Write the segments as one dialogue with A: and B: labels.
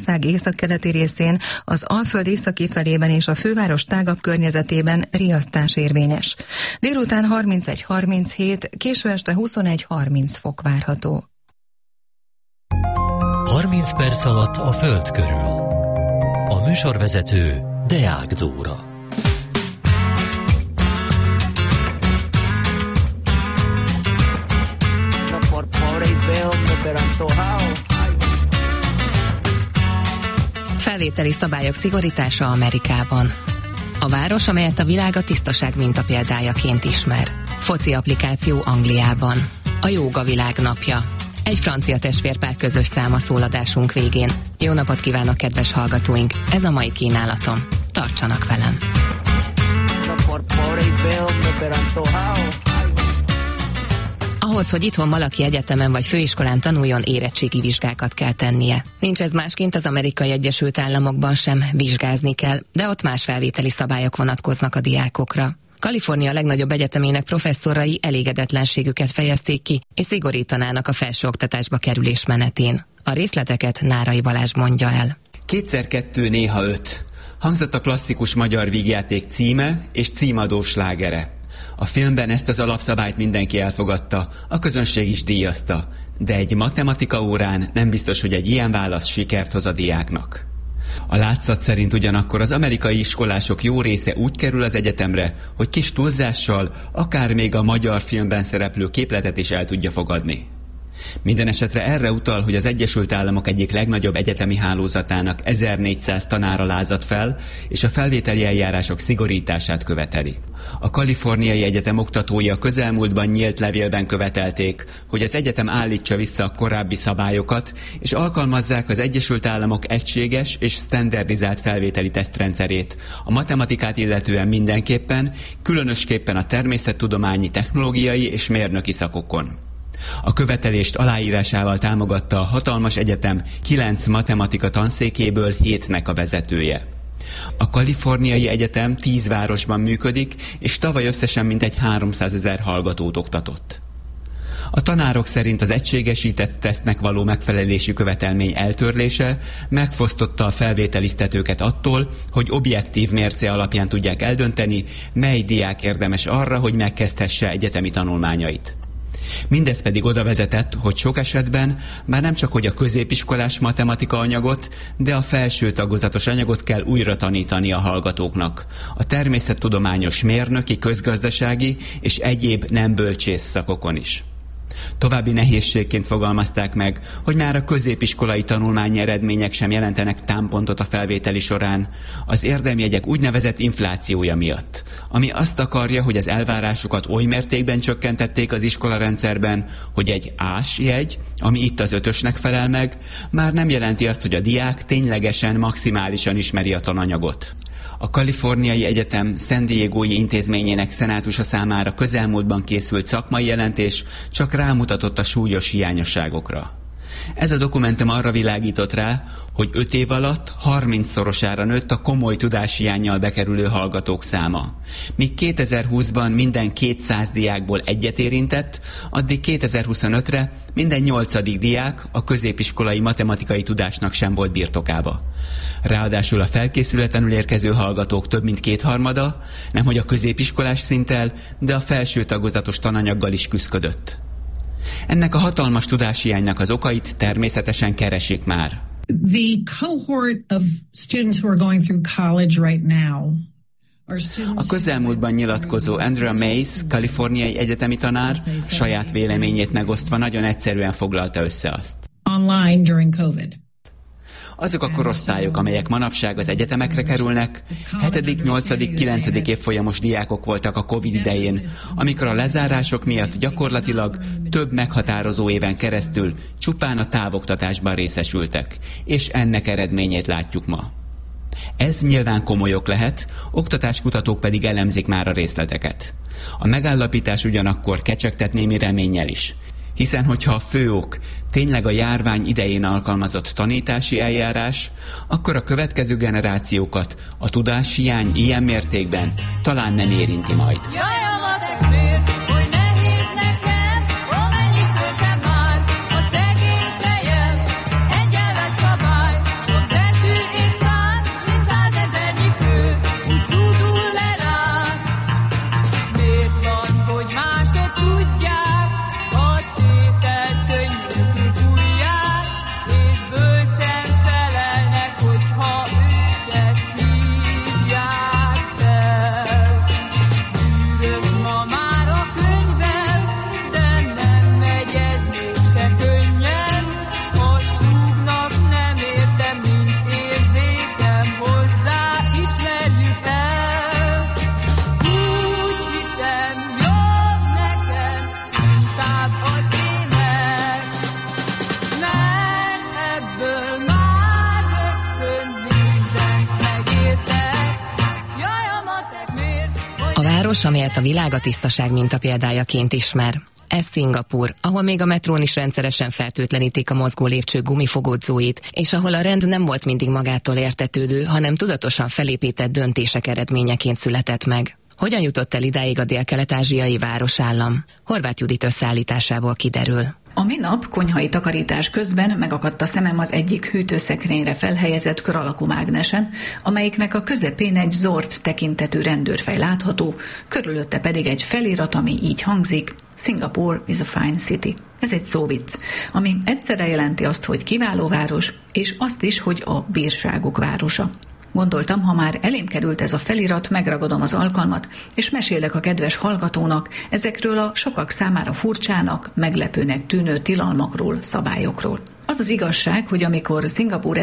A: ország északkeleti részén, az Alföld északi felében és a főváros tágabb környezetében riasztás érvényes. Délután 31-37, késő este 21-30 fok várható.
B: 30 perc alatt a Föld körül. A műsorvezető Deák Dóra.
C: Felvételi szabályok szigorítása Amerikában. A város, amelyet a világ a tisztaság mintapéldájaként ismer. Foci applikáció Angliában. A jóga világnapja. Egy francia testvérpár közös száma szóladásunk végén. Jó napot kívánok, kedves hallgatóink! Ez a mai kínálatom. Tartsanak velem! Ahhoz, hogy itthon valaki egyetemen vagy főiskolán tanuljon, érettségi vizsgákat kell tennie. Nincs ez másként az Amerikai Egyesült Államokban sem, vizsgázni kell, de ott más felvételi szabályok vonatkoznak a diákokra. Kalifornia legnagyobb egyetemének professzorai elégedetlenségüket fejezték ki, és szigorítanának a felsőoktatásba kerülés menetén. A részleteket Nárai Balázs mondja el.
D: 2x2 néha 5. Hangzott a klasszikus magyar vígjáték címe és címadó slágere. A filmben ezt az alapszabályt mindenki elfogadta, a közönség is díjazta, de egy matematika órán nem biztos, hogy egy ilyen válasz sikert hoz a diáknak. A látszat szerint ugyanakkor az amerikai iskolások jó része úgy kerül az egyetemre, hogy kis túlzással akár még a magyar filmben szereplő képletet is el tudja fogadni. Minden esetre erre utal, hogy az Egyesült Államok egyik legnagyobb egyetemi hálózatának 1400 tanára lázadt fel, és a felvételi eljárások szigorítását követeli. A Kaliforniai Egyetem oktatói a közelmúltban nyílt levélben követelték, hogy az egyetem állítsa vissza a korábbi szabályokat, és alkalmazzák az Egyesült Államok egységes és standardizált felvételi tesztrendszerét, a matematikát illetően mindenképpen, különösképpen a természettudományi, technológiai és mérnöki szakokon. A követelést aláírásával támogatta a hatalmas egyetem 9 matematika tanszékéből 7-nek a vezetője. A Kaliforniai Egyetem 10 városban működik, és tavaly összesen mintegy 300 000 hallgatót oktatott. A tanárok szerint az egységesített tesztnek való megfelelési követelmény eltörlése megfosztotta a felvételiztetőket attól, hogy objektív mérce alapján tudják eldönteni, mely diák érdemes arra, hogy megkezdhesse egyetemi tanulmányait. Mindez pedig oda vezetett, hogy sok esetben már nem csak hogy a középiskolás matematika anyagot, de a felső tagozatos anyagot kell újra tanítani a hallgatóknak. A természettudományos, mérnöki, közgazdasági és egyéb nem bölcsész szakokon is. További nehézségként fogalmazták meg, hogy már a középiskolai tanulmányi eredmények sem jelentenek támpontot a felvételi során, az érdemjegyek úgynevezett inflációja miatt, ami azt akarja, hogy az elvárásokat oly mértékben csökkentették az iskolarendszerben, hogy egy A-s jegy, ami itt az 5-ösnek felel meg, már nem jelenti azt, hogy a diák ténylegesen maximálisan ismeri a tananyagot. A Kaliforniai Egyetem San Diegói intézményének szenátusa számára közelmúltban készült szakmai jelentés csak rámutatott a súlyos hiányosságokra. Ez a dokumentum arra világított rá, hogy 5 év alatt 30-szorosára nőtt a komoly tudáshiánnyal bekerülő hallgatók száma. Míg 2020-ban minden 200 diákból egyet érintett, addig 2025-re minden 8. diák a középiskolai matematikai tudásnak sem volt birtokába. Ráadásul a felkészületlenül érkező hallgatók több mint 2/3, nemhogy a középiskolás szinttel, de a felső tagozatos tananyaggal is küszködött. Ennek a hatalmas tudáshiánynak az okait természetesen keresik már.
E: The cohort of students who are going through college right now.
D: A közelmúltban nyilatkozó Andrea Mays, kaliforniai egyetemi tanár, saját véleményét megosztva nagyon egyszerűen foglalta össze azt.
E: Online during COVID.
D: Azok a korosztályok, amelyek manapság az egyetemekre kerülnek, 7., 8., 9. évfolyamos diákok voltak a Covid idején, amikor a lezárások miatt gyakorlatilag több meghatározó éven keresztül csupán a távoktatásban részesültek, és ennek eredményét látjuk ma. Ez nyilván komoly ok lehet, oktatáskutatók pedig elemzik már a részleteket. A megállapítás ugyanakkor kecsegtet némi reménnyel is. Hiszen, hogyha a fő ok tényleg a járvány idején alkalmazott tanítási eljárás, akkor a következő generációkat a tudáshiány ilyen mértékben talán nem érinti majd.
F: Sok
C: város, amelyet a világ a tisztaság mintapéldájaként ismer. Ez Szingapúr, ahol még a metrón is rendszeresen fertőtlenítik a mozgó lépcsők gumifogódzóit, és ahol a rend nem volt mindig magától értetődő, hanem tudatosan felépített döntések eredményeként született meg. Hogyan jutott el idáig a dél-kelet-ázsiai városállam? Horváth Judit összeállításából kiderül.
F: A minap konyhai takarítás közben megakadt a szemem az egyik hűtőszekrényre felhelyezett kör alakú mágnesen, amelyiknek a közepén egy zord tekintetű rendőrfej látható, körülötte pedig egy felirat, ami így hangzik: Singapore is a fine city. Ez egy szóvicc, ami egyszerre jelenti azt, hogy kiváló város, és azt is, hogy a bírságok városa. Gondoltam, ha már elém került ez a felirat, megragadom az alkalmat, és mesélek a kedves hallgatónak ezekről a sokak számára furcsának, meglepőnek tűnő tilalmakról, szabályokról. Az az igazság, hogy amikor Szingapúr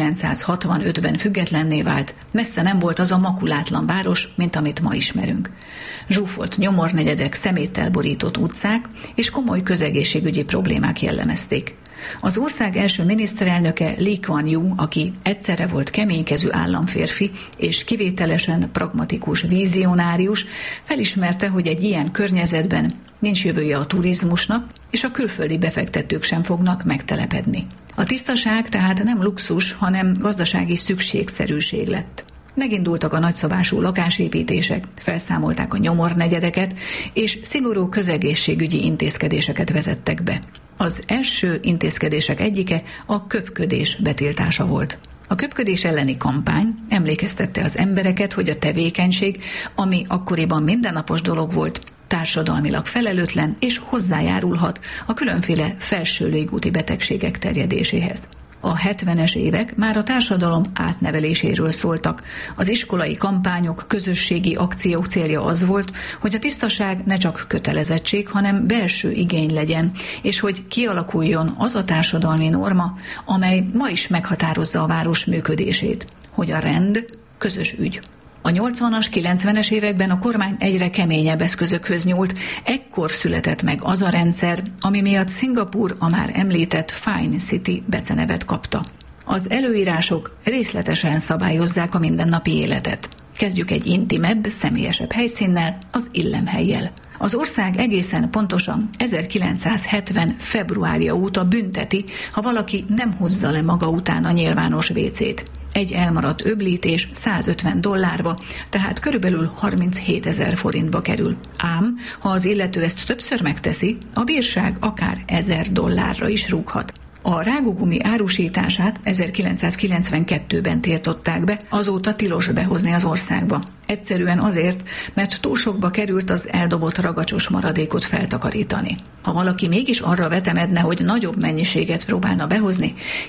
F: 1965-ben függetlenné vált, messze nem volt az a makulátlan város, mint amit ma ismerünk. Zsúfolt nyomornegyedek, szeméttel borított utcák és komoly közegészségügyi problémák jellemezték. Az ország első miniszterelnöke Lee Kuan Yew, aki egyszerre volt keménykezű államférfi és kivételesen pragmatikus vízionárius, felismerte, hogy egy ilyen környezetben nincs jövője a turizmusnak, és a külföldi befektetők sem fognak megtelepedni. A tisztaság tehát nem luxus, hanem gazdasági szükségszerűség lett. Megindultak a nagyszabású lakásépítések, felszámolták a nyomornegyedeket, és szigorú közegészségügyi intézkedéseket vezettek be. Az első intézkedések egyike a köpködés betiltása volt. A köpködés elleni kampány emlékeztette az embereket, hogy a tevékenység, ami akkoriban mindennapos dolog volt, társadalmilag felelőtlen és hozzájárulhat a különféle felső légúti betegségek terjedéséhez. A 70-es évek már a társadalom átneveléséről szóltak. Az iskolai kampányok, közösségi akciók célja az volt, hogy a tisztaság ne csak kötelezettség, hanem belső igény legyen, és hogy kialakuljon az a társadalmi norma, amely ma is meghatározza a város működését, hogy a rend közös ügy. A 80-as, 90-es években a kormány egyre keményebb eszközökhöz nyúlt, ekkor született meg az a rendszer, ami miatt Szingapúr a már említett Fine City becenevet kapta. Az előírások részletesen szabályozzák a mindennapi életet. Kezdjük egy intimebb, személyesebb helyszínnel, az illemhellyel. Az ország egészen pontosan 1970. februárja óta bünteti, ha valaki nem hozza le maga után a nyilvános vécét. Egy elmaradt öblítés $150, tehát körülbelül 37 000 forintba kerül. Ám, ha az illető ezt többször megteszi, a bírság akár $1000 is rúghat. A rágógumi árusítását 1992-ben tiltották be, azóta tilos behozni az országba. Egyszerűen azért, mert túl sokba került az eldobott ragacsos maradékot feltakarítani. Ha valaki mégis arra vetemedne, hogy nagyobb mennyiséget próbálna behozni,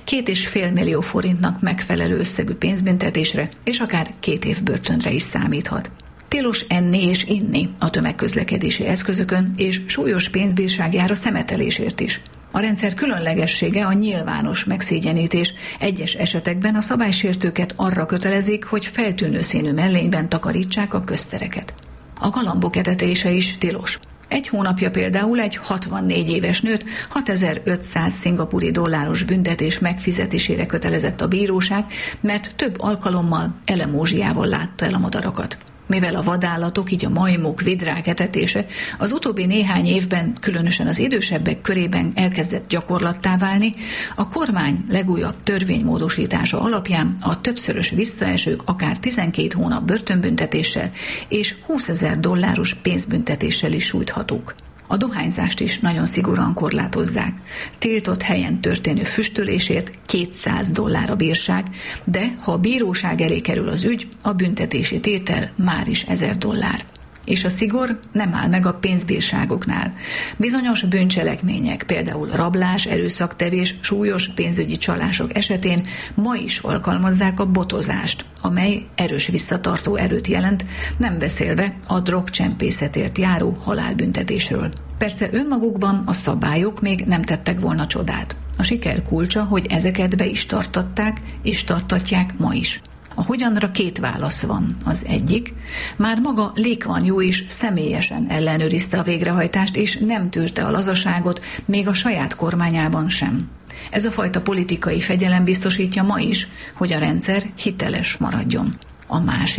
F: 2,5 millió forintnak megfelelő összegű pénzbüntetésre és akár 2 év börtönre is számíthat. Tilos enni és inni a tömegközlekedési eszközökön, és súlyos pénzbírság jár a szemetelésért is. A rendszer különlegessége a nyilvános megszégyenítés. Egyes esetekben a szabálysértőket arra kötelezik, hogy feltűnő színű mellényben takarítsák a köztereket. A galambok etetése is tilos. Egy hónapja például egy 64 éves nőt $6500 szingapúri büntetés megfizetésére kötelezett a bíróság, mert több alkalommal elemózsiával látta el a madarakat. Mivel a vadállatok, így a majmok, vidrák etetése az utóbbi néhány évben, különösen az idősebbek körében elkezdett gyakorlattá válni, a kormány legújabb törvénymódosítása alapján a többszörös visszaesők akár 12 hónap börtönbüntetéssel és $20,000 pénzbüntetéssel is sújthatók. A dohányzást is nagyon szigorúan korlátozzák. Tiltott helyen történő füstölésért $200 a bírság, de ha a bíróság elé kerül az ügy, a büntetési tétel már is $1000. És a szigor nem áll meg a pénzbírságoknál. Bizonyos bűncselekmények, például rablás, erőszaktevés, súlyos pénzügyi csalások esetén ma is alkalmazzák a botozást, amely erős visszatartó erőt jelent, nem beszélve a drogcsempészetért járó halálbüntetésről. Persze önmagukban a szabályok még nem tettek volna csodát. A siker kulcsa, hogy ezeket be is tartatták, és tartatják ma is. A hogyanra 2 válasz van. Az egyik, már maga Lee Kuan Yew is személyesen ellenőrizte a végrehajtást, és nem tűrte a lazaságot, még a saját kormányában sem. Ez a fajta politikai fegyelem biztosítja ma is, hogy a rendszer hiteles maradjon. A másik,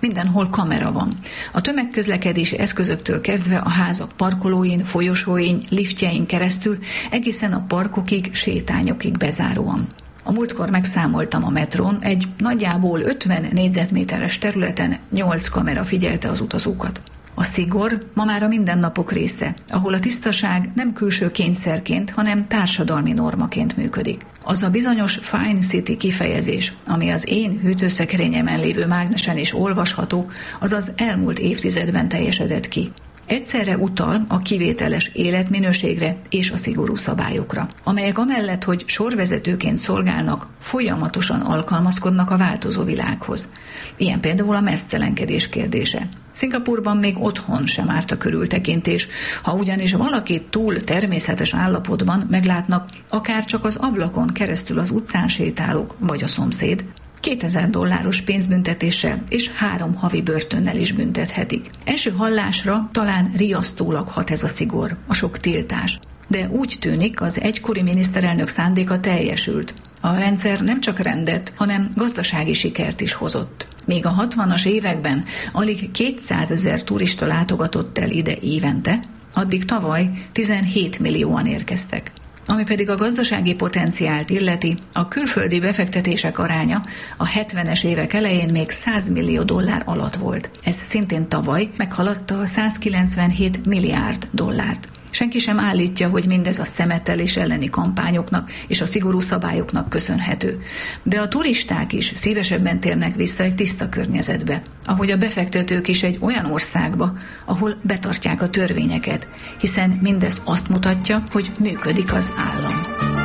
F: Mindenhol kamera van. A tömegközlekedési eszközöktől kezdve a házak parkolóin, folyosóin, liftjein keresztül egészen a parkokig, sétányokig bezáróan. A múltkor megszámoltam a metrón, egy nagyjából 50 négyzetméteres területen 8 kamera figyelte az utazókat. A szigor ma már a mindennapok része, ahol a tisztaság nem külső kényszerként, hanem társadalmi normaként működik. Az a bizonyos Fine City kifejezés, ami az én hűtőszekrényemen lévő mágnesen is olvasható, az az elmúlt évtizedben teljesedett ki. Egyszerre utal a kivételes életminőségre és a szigorú szabályokra, amelyek amellett, hogy sorvezetőként szolgálnak, folyamatosan alkalmazkodnak a változó világhoz. Ilyen például a meztelenkedés kérdése. Szingapúrban még otthon sem árt a körültekintés, ha ugyanis valakit túl természetes állapotban meglátnak, akár csak az ablakon keresztül az utcán sétálók vagy a szomszéd, $2000 pénzbüntetéssel és 3 havi börtönnel is büntethetik. Első hallásra talán riasztólag hat ez a szigor, a sok tiltás. De úgy tűnik, az egykori miniszterelnök szándéka teljesült. A rendszer nem csak rendet, hanem gazdasági sikert is hozott. Még a 60-as években alig 200 000 turista látogatott el ide évente, addig tavaly 17 millióan érkeztek. Ami pedig a gazdasági potenciált illeti, a külföldi befektetések aránya a 70-es évek elején még $100 millió alatt volt. Ez szintén tavaly meghaladta a $197 milliárd. Senki sem állítja, hogy mindez a szemetelés elleni kampányoknak és a szigorú szabályoknak köszönhető. De a turisták is szívesebben térnek vissza egy tiszta környezetbe, ahogy a befektetők is egy olyan országba, ahol betartják a törvényeket, hiszen mindez azt mutatja, hogy működik az állam.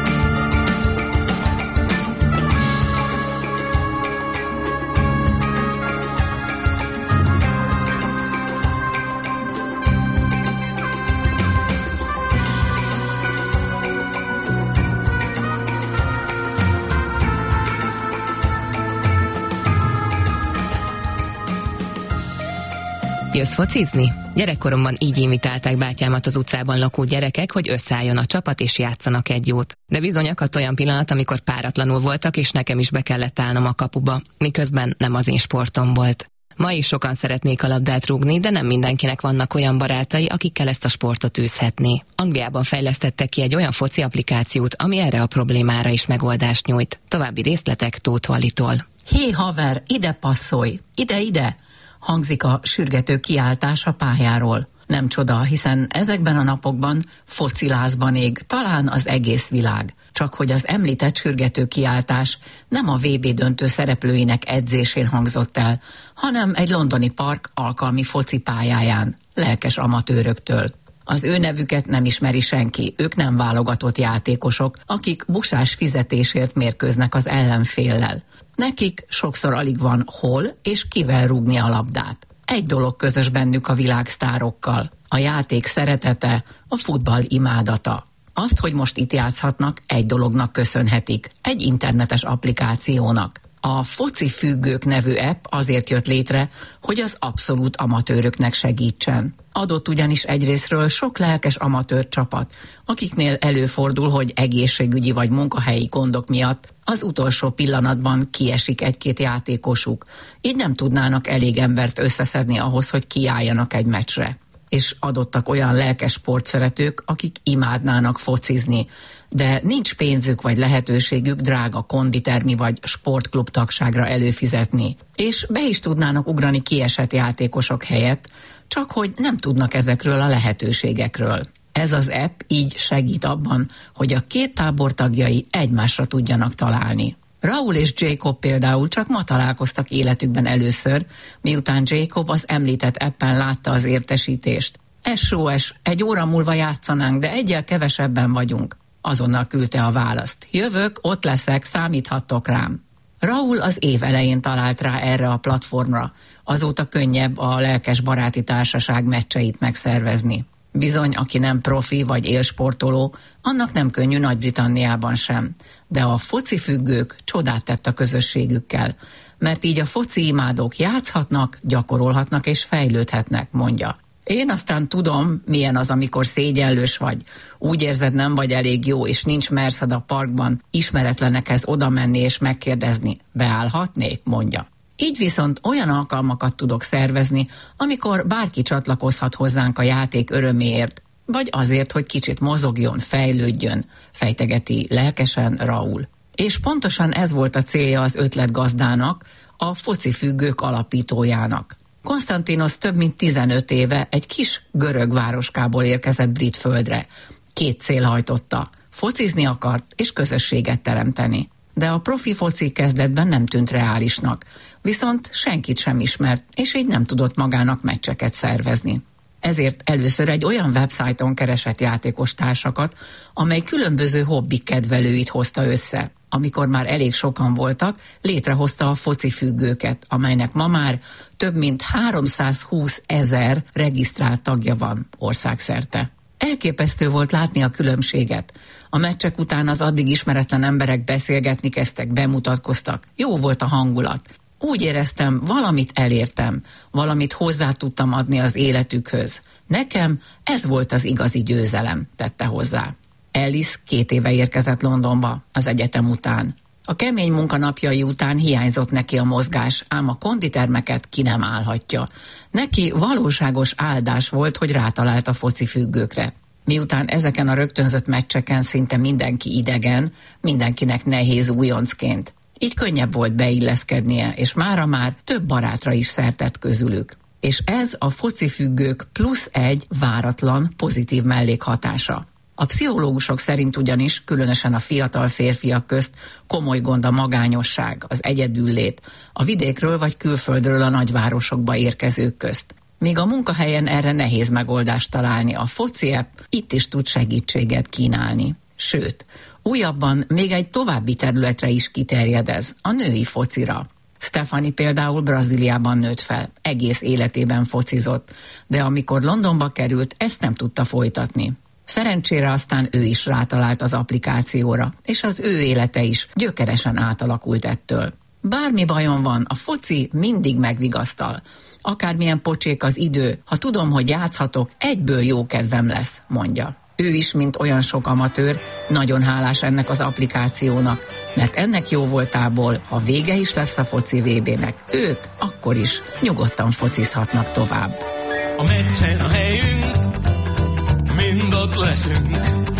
C: Jössz focizni? Gyerekkoromban így invitálták bátyámat az utcában lakó gyerekek, hogy összeálljon a csapat és játszanak egy jót. De bizony akadt olyan pillanat, amikor páratlanul voltak, és nekem is be kellett állnom a kapuba, miközben nem az én sportom volt. Ma is sokan szeretnék a labdát rúgni, de nem mindenkinek vannak olyan barátai, akikkel ezt a sportot űzhetné. Angliában fejlesztettek ki egy olyan foci applikációt, ami erre a problémára is megoldást nyújt. További részletek Tóth Vallitól.
G: Hé haver, ide passzolj, ide! Hangzik a sürgető kiáltás a pályáról. Nem csoda, hiszen ezekben a napokban focilázban ég talán az egész világ. Csak hogy az említett sürgető kiáltás nem a VB döntő szereplőinek edzésén hangzott el, hanem egy londoni park alkalmi focipályáján, lelkes amatőröktől. Az ő nevüket nem ismeri senki, ők nem válogatott játékosok, akik busás fizetésért mérkőznek az ellenféllel. Nekik sokszor alig van hol és kivel rúgni a labdát. Egy dolog közös bennük a világsztárokkal, a játék szeretete, a futball imádata. Azt, hogy most itt játszhatnak, egy dolognak köszönhetik, egy internetes applikációnak. A Foci Függők nevű app azért jött létre, hogy az abszolút amatőröknek segítsen. Adott ugyanis egyrészről sok lelkes amatőr csapat, akiknél előfordul, hogy egészségügyi vagy munkahelyi gondok miatt az utolsó pillanatban kiesik egy-két játékosuk, így nem tudnának elég embert összeszedni ahhoz, hogy kiálljanak egy meccsre. És adottak olyan lelkes sportszeretők, akik imádnának focizni, de nincs pénzük vagy lehetőségük drága konditermi vagy sportklub tagságra előfizetni, és be is tudnának ugrani kiesett játékosok helyett, csak hogy nem tudnak ezekről a lehetőségekről. Ez az app így segít abban, hogy a két tábor tagjai egymásra tudjanak találni. Raúl és Jacob például csak ma találkoztak életükben először, miután Jacob az említett appen látta az értesítést. SOS, 1 óra múlva játszanánk, de egyel kevesebben vagyunk. Azonnal küldte a választ. Jövök, ott leszek, számíthattok rám. Raúl az év elején talált rá erre a platformra. Azóta könnyebb a lelkes baráti társaság meccseit megszervezni. Bizony, aki nem profi vagy élsportoló, annak nem könnyű Nagy-Britanniában sem. De a foci függők csodát tett a közösségükkel, mert így a foci imádók játszhatnak, gyakorolhatnak és fejlődhetnek, mondja. Én aztán tudom, milyen az, amikor szégyellős vagy. Úgy érzed, nem vagy elég jó, és nincs merszed a parkban ismeretlenekhez oda menni és megkérdezni, beállhatnék, mondja. Így viszont olyan alkalmakat tudok szervezni, amikor bárki csatlakozhat hozzánk a játék öröméért, vagy azért, hogy kicsit mozogjon, fejlődjön, fejtegeti lelkesen Raúl. És pontosan ez volt a célja az ötletgazdának, a focifüggők alapítójának. Konstantinos több mint 15 éve egy kis görög városkából érkezett brit földre. 2 cél hajtotta: focizni akart és közösséget teremteni. De a profi foci kezdetben nem tűnt reálisnak, viszont senkit sem ismert, és így nem tudott magának meccseket szervezni. Ezért először egy olyan websájton keresett játékos társakat, amely különböző hobbik kedvelőit hozta össze. Amikor már elég sokan voltak, létrehozta a focifüggőket, amelynek ma már több mint 320 000 regisztrált tagja van országszerte. Elképesztő volt látni a különbséget. A meccsek után az addig ismeretlen emberek beszélgetni kezdtek, bemutatkoztak. Jó volt a hangulat. Úgy éreztem, valamit elértem, valamit hozzá tudtam adni az életükhöz. Nekem ez volt az igazi győzelem, tette hozzá. Alice 2 éve érkezett Londonba az egyetem után. A kemény munkanapjai után hiányzott neki a mozgás, ám a konditermeket ki nem állhatja. Neki valóságos áldás volt, hogy rátalált a focifüggőkre. Miután ezeken a rögtönzött meccseken szinte mindenki idegen, mindenkinek nehéz újoncként. Így könnyebb volt beilleszkednie, és mára már több barátra is szert tett közülük. És ez a focifüggők plusz egy váratlan, pozitív mellékhatása. A pszichológusok szerint ugyanis, különösen a fiatal férfiak közt komoly gond a magányosság, az egyedüllét, a vidékről vagy külföldről a nagyvárosokba érkezők közt. Míg a munkahelyen erre nehéz megoldást találni, a foci app itt is tud segítséget kínálni. Sőt, újabban még egy további területre is kiterjed ez, a női focira. Stephanie például Brazíliában nőtt fel, egész életében focizott, de amikor Londonba került, ezt nem tudta folytatni. Szerencsére aztán ő is rátalált az applikációra, és az ő élete is gyökeresen átalakult ettől. Bármi bajom van, a foci mindig megvigasztal. Akármilyen pocsék az idő, ha tudom, hogy játszhatok, egyből jó kedvem lesz, mondja. Ő is, mint olyan sok amatőr, nagyon hálás ennek az applikációnak, mert ennek jó voltából, ha vége is lesz a foci VB-nek, ők akkor is nyugodtan focizhatnak tovább.
H: A meccsen a helyünk, mind ott leszünk,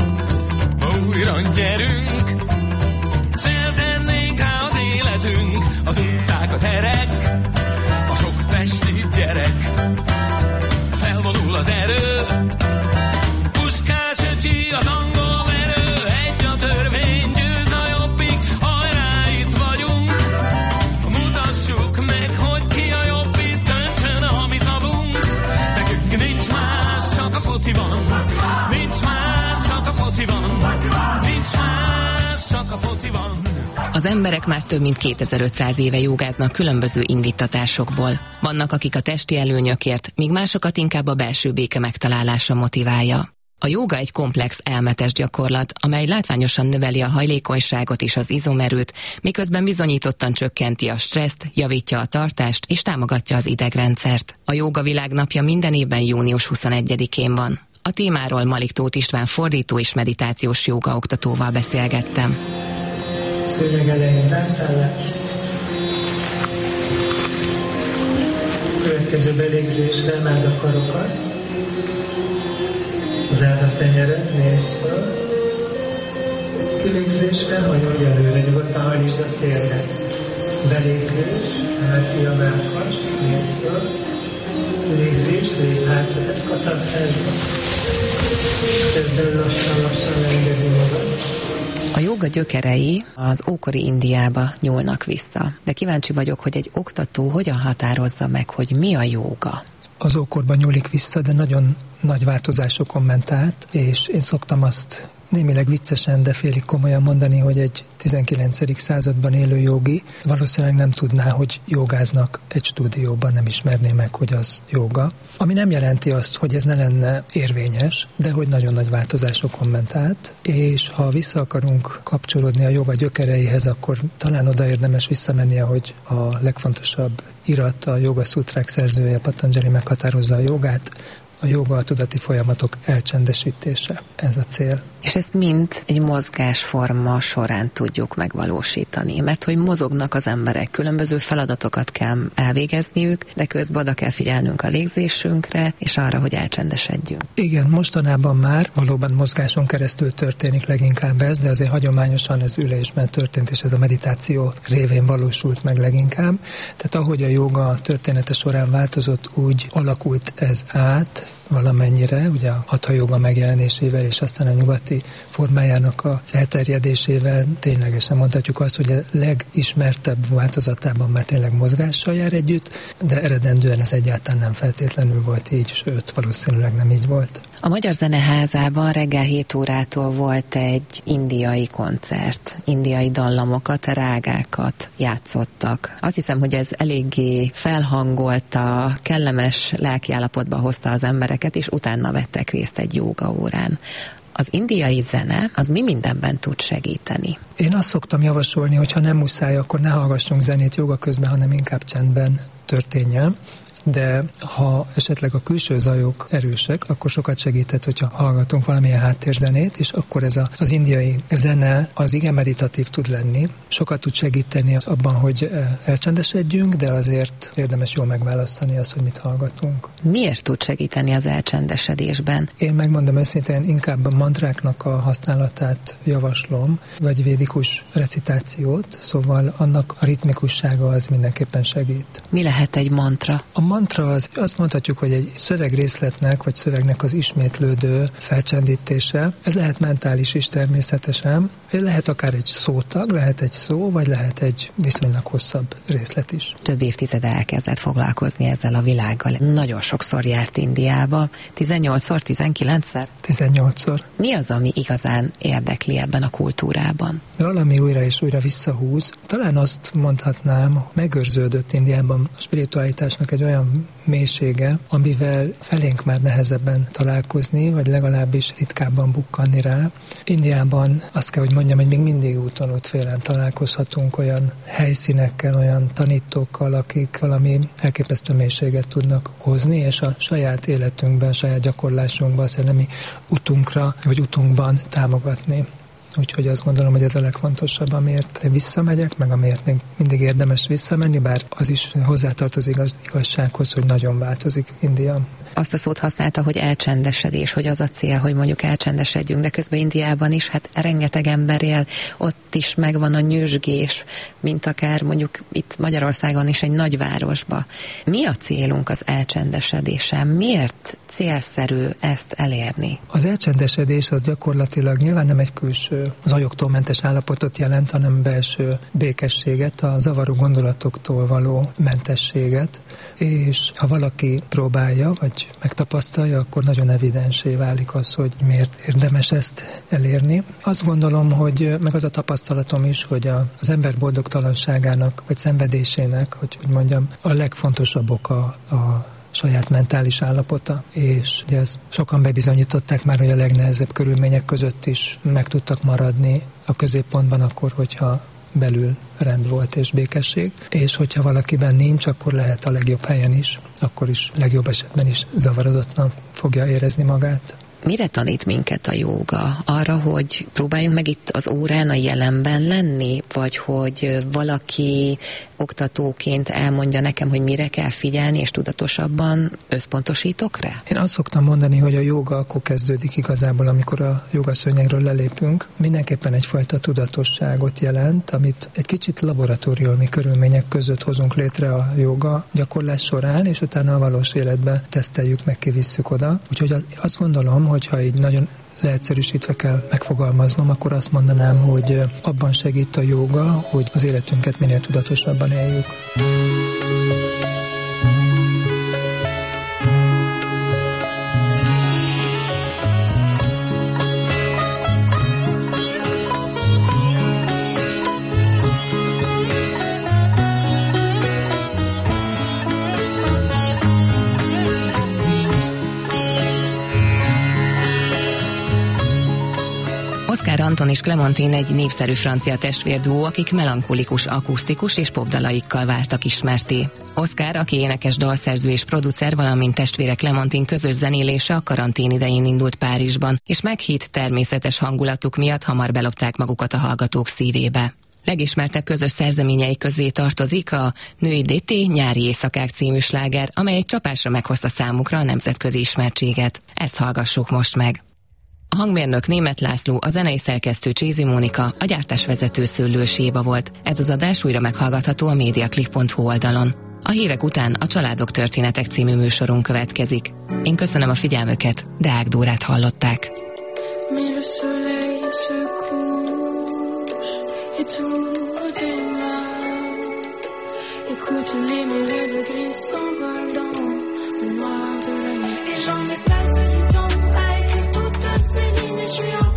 H: újra gyerünk, feltennénk rá az életünk, az utcák, a terek, a sok pesti gyerek, felvonul az erő, puskás öcsi az angol verő, egy a törvény, győz a jobbik, hajrá, itt vagyunk, mutassuk meg, hogy ki a jobb, itt döntsön a mi szavunk, nekünk nincs más, csak a foci van, nincs más, csak a foci van, nincs más, csak a foci van.
C: Az emberek már több mint 2500 éve jogáznak különböző indítatásokból. Vannak, akik a testi előnyökért, míg másokat inkább a belső béke megtalálása motiválja. A jóga egy komplex elmetes gyakorlat, amely látványosan növeli a hajlékonyságot és az izomerőt, miközben bizonyítottan csökkenti a stresszt, javítja a tartást és támogatja az idegrendszert. A jóga világnapja minden évben június 21-én van. A témáról Malik Tóth István fordító és meditációs jógaoktatóval beszélgettem.
I: Szőnyeg elején zárt. Következő belégzésre emeld a karokat. Zárd a tenyeret, nézz föl. Kilégzésre hajolj előre, nyugodtan hajlítsd a térdet. Belégzés, emeld ki a mellkas, nézz föl. Kilégzés, lépj hátra, ezt katad fel. Kezd el lassan leengedni magad.
C: A jóga gyökerei az ókori Indiába nyúlnak vissza, de kíváncsi vagyok, hogy egy oktató hogyan határozza meg, hogy mi a jóga.
I: Az ókorban nyúlik vissza, de nagyon nagy változásokon ment át, és én szoktam azt némileg viccesen, de félig komolyan mondani, hogy egy 19. században élő jogi valószínűleg nem tudná, hogy jogáznak egy stúdióban, nem ismerné meg, hogy az jóga. Ami nem jelenti azt, hogy ez ne lenne érvényes, de hogy nagyon nagy változásokon ment át, és ha vissza akarunk kapcsolódni a joga gyökereihez, akkor talán oda érdemes visszamenni, ahogy a legfontosabb irat, a Joga Szutrák szerzője, Patanjali meghatározza a jogát. A joga a tudati folyamatok elcsendesítése. Ez a cél.
C: És ezt mind egy mozgásforma során tudjuk megvalósítani, mert hogy mozognak az emberek, különböző feladatokat kell elvégezniük, de közben oda kell figyelnünk a légzésünkre, és arra, hogy elcsendesedjünk.
I: Igen, mostanában már valóban mozgáson keresztül történik leginkább ez, de azért hagyományosan ez ülésben történt, és ez a meditáció révén valósult meg leginkább. Tehát ahogy a jóga története során változott, úgy alakult ez át, valamennyire, ugye a hatha jóga megjelenésével és aztán a nyugati formájának az elterjedésével ténylegesen mondhatjuk azt, hogy a legismertebb változatában már tényleg mozgással jár együtt, de eredendően ez egyáltalán nem feltétlenül volt így, sőt, valószínűleg nem így volt.
C: A Magyar Zeneházában reggel 7 órától volt egy indiai koncert. Indiai dallamokat, rágákat játszottak. Azt hiszem, hogy ez eléggé felhangolta, kellemes lelkiállapotba hozta az embereket, és utána vettek részt egy jógaórán. Az indiai zene, az mi mindenben tud segíteni?
I: Én azt szoktam javasolni, hogy ha nem muszáj, akkor ne hallgassunk zenét jóga közben, hanem inkább csendben történjen. De ha esetleg a külső zajok erősek, akkor sokat segített, hogyha hallgatunk valamilyen háttérzenét, és akkor ez az indiai zene az igen meditatív tud lenni. Sokat tud segíteni abban, hogy elcsendesedjünk, de azért érdemes jól megválasztani azt, hogy mit hallgatunk.
C: Miért tud segíteni az elcsendesedésben?
I: Én megmondom őszintén, inkább a mantráknak a használatát javaslom, vagy védikus recitációt, szóval annak a ritmikussága az mindenképpen segít.
C: Mi lehet egy mantra?
I: A mantra az, azt mondhatjuk, hogy egy szövegrészletnek, vagy szövegnek az ismétlődő felcsendítése. Ez lehet mentális is természetesen. Lehet akár egy szótag, lehet egy szó, vagy lehet egy viszonylag hosszabb részlet is.
C: Több évtizede elkezdett foglalkozni ezzel a világgal. Nagyon sokszor járt Indiába. 18-szor, 19-szer?
I: 18-szor.
C: Mi az, ami igazán érdekli ebben a kultúrában?
I: Valami újra és újra visszahúz. Talán azt mondhatnám, megőrződött Indiában a spiritualitásnak egy olyan mélysége, amivel felénk már nehezebben találkozni, vagy legalábbis ritkábban bukkanni rá. Indiában azt kell, hogy mondjam, hogy még mindig úton útfélen találkozhatunk olyan helyszínekkel, olyan tanítókkal, akik valami elképesztő mélységet tudnak hozni, és a saját életünkben, saját gyakorlásunkban, a szellemi utunkra, vagy utunkban támogatni. Úgyhogy azt gondolom, hogy ez a legfontosabb, amiért visszamegyek, meg amiért még mindig érdemes visszamenni, bár az is hozzátartozik igazsághoz, hogy nagyon változik India.
C: Azt a szót használta, hogy elcsendesedés, hogy az a cél, hogy mondjuk elcsendesedjünk, de közben Indiában is, hát rengeteg ember él, ott is megvan a nyüzsgés, mint akár mondjuk itt Magyarországon is egy nagyvárosba. Mi a célunk az elcsendesedésen? Miért célszerű ezt elérni?
I: Az elcsendesedés az gyakorlatilag nyilván nem egy külső zajoktól mentes állapotot jelent, hanem belső békességet, a zavaró gondolatoktól való mentességet, és ha valaki próbálja, vagy megtapasztalja, akkor nagyon evidensé válik az, hogy miért érdemes ezt elérni. Azt gondolom, hogy meg az a tapasztalatom is, hogy az ember boldogtalanságának, vagy szenvedésének, hogy mondjam, a legfontosabb oka a saját mentális állapota, és ugye ezt sokan bebizonyították már, hogy a legnehezebb körülmények között is meg tudtak maradni a középpontban akkor, hogyha belül rend volt és békesség, és hogyha valakiben nincs, akkor lehet a legjobb helyen is, akkor is legjobb esetben is zavarodottnak fogja érezni magát.
C: Mire tanít minket a jóga? Arra, hogy próbáljunk meg itt az órán a jelenben lenni, vagy hogy valaki oktatóként elmondja nekem, hogy mire kell figyelni, és tudatosabban összpontosítok rá?
I: Én azt szoktam mondani, hogy a jóga akkor kezdődik igazából, amikor a jogaszőnyegről lelépünk. Mindenképpen egyfajta tudatosságot jelent, amit egy kicsit laboratóriumi körülmények között hozunk létre a jóga gyakorlás során, és utána a valós életbe teszteljük, meg kivisszük oda. Úgyhogy azt gondolom, hogyha így nagyon leegyszerűsítve kell megfogalmaznom, akkor azt mondanám, hogy abban segít a jóga, hogy az életünket minél tudatosabban éljük.
C: Oscar Anton és Clementine egy népszerű francia testvérduó, akik melankolikus, akusztikus és popdalaikkal váltak ismerté. Oscar, aki énekes, dalszerző és producer, valamint testvére Clementine közös zenélése a karantén idején indult Párizsban, és meghitt természetes hangulatuk miatt hamar belopták magukat a hallgatók szívébe. Legismertebb közös szerzeményei közé tartozik a Nuit d'été nyári éjszakák című sláger, amely egy csapásra meghozta számukra a nemzetközi ismertséget. Ezt hallgassuk most meg. A hangmérnök Németh László, a zenei szerkesztő Csézi Mónika, a gyártásvezető Szőlős Éva volt. Ez az adás újra meghallgatható a mediaclick.hu oldalon. A hírek után a Családok történetek című műsorunk következik. Én köszönöm a figyelmüket, Deák Dórát hallották.
J: Et j'en ai passé du temps à écrire toutes ces lignes, je suis en